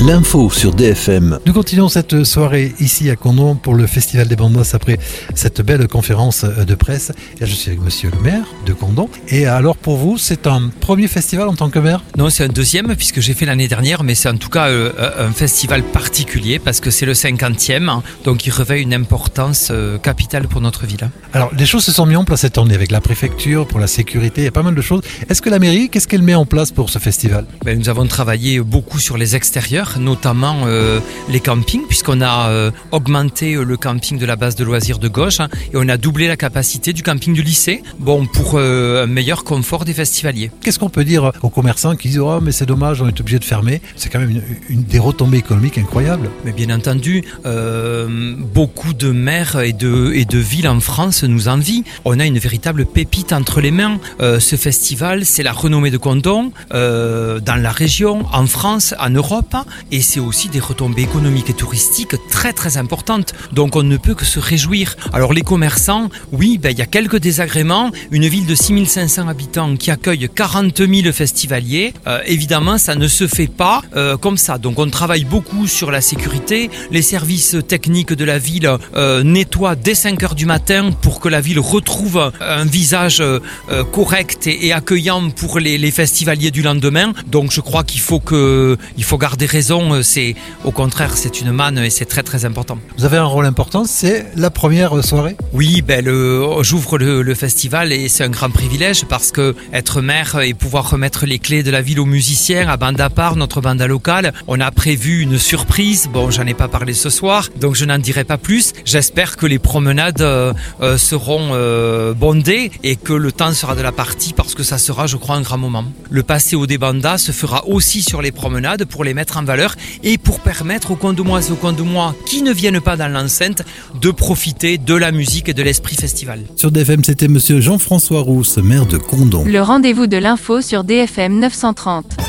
L'info sur DFM. Nous continuons cette soirée ici à Condom pour le Festival des Bandes Noces après cette belle conférence de presse. Et je suis avec monsieur le maire de Condom. Et alors pour vous, c'est un premier festival en tant que maire ? Non, c'est un deuxième puisque j'ai fait l'année dernière, mais c'est en tout cas un festival particulier parce que c'est le 50e, donc il revêt une importance capitale pour notre ville. Alors les choses se sont mises en place cette année avec la préfecture, pour la sécurité, il y a pas mal de choses. Est-ce que la mairie, qu'est-ce qu'elle met en place pour ce festival ? Nous avons travaillé beaucoup sur les extérieurs, notamment les campings, puisqu'on a augmenté le camping de la base de loisirs de Gauche et on a doublé la capacité du camping du lycée, pour un meilleur confort des festivaliers. Qu'est-ce qu'on peut dire aux commerçants qui disent « Oh mais c'est dommage, on est obligé de fermer ». C'est quand même une des retombées économiques incroyables. Mais bien entendu, beaucoup de maires et de villes en France nous envient. On a une véritable pépite entre les mains. Ce festival, c'est la renommée de Condom dans la région, en France, en Europe, et c'est aussi des retombées économiques et touristiques très très importantes. Donc on ne peut que se réjouir. Alors les commerçants, oui, il y a quelques désagréments. Une ville de 6500 habitants qui accueille 40 000 festivaliers, évidemment ça ne se fait pas comme ça. Donc on travaille beaucoup sur la sécurité. Les services techniques de la ville nettoient dès 5h du matin pour que la ville retrouve un visage correct et accueillant pour les festivaliers du lendemain. Donc je crois qu'il faut garder raison. Au contraire, c'est une manne et c'est très très important. Vous avez un rôle important, c'est la première soirée ? Oui, j'ouvre le festival et c'est un grand privilège parce que être maire et pouvoir remettre les clés de la ville aux musiciens, à Banda Part, notre banda locale, on a prévu une surprise. J'en ai pas parlé ce soir, donc je n'en dirai pas plus. J'espère que les promenades seront bondées et que le temps sera de la partie parce que ça sera, je crois, un grand moment. Le Passéo des bandas se fera aussi sur les promenades pour les mettre en valeur et pour permettre aux Condomoises et aux Condomois qui ne viennent pas dans l'enceinte de profiter de la musique et de l'esprit festival. Sur DFM, c'était monsieur Jean-François Rousse, maire de Condom. Le rendez-vous de l'info sur DFM 930.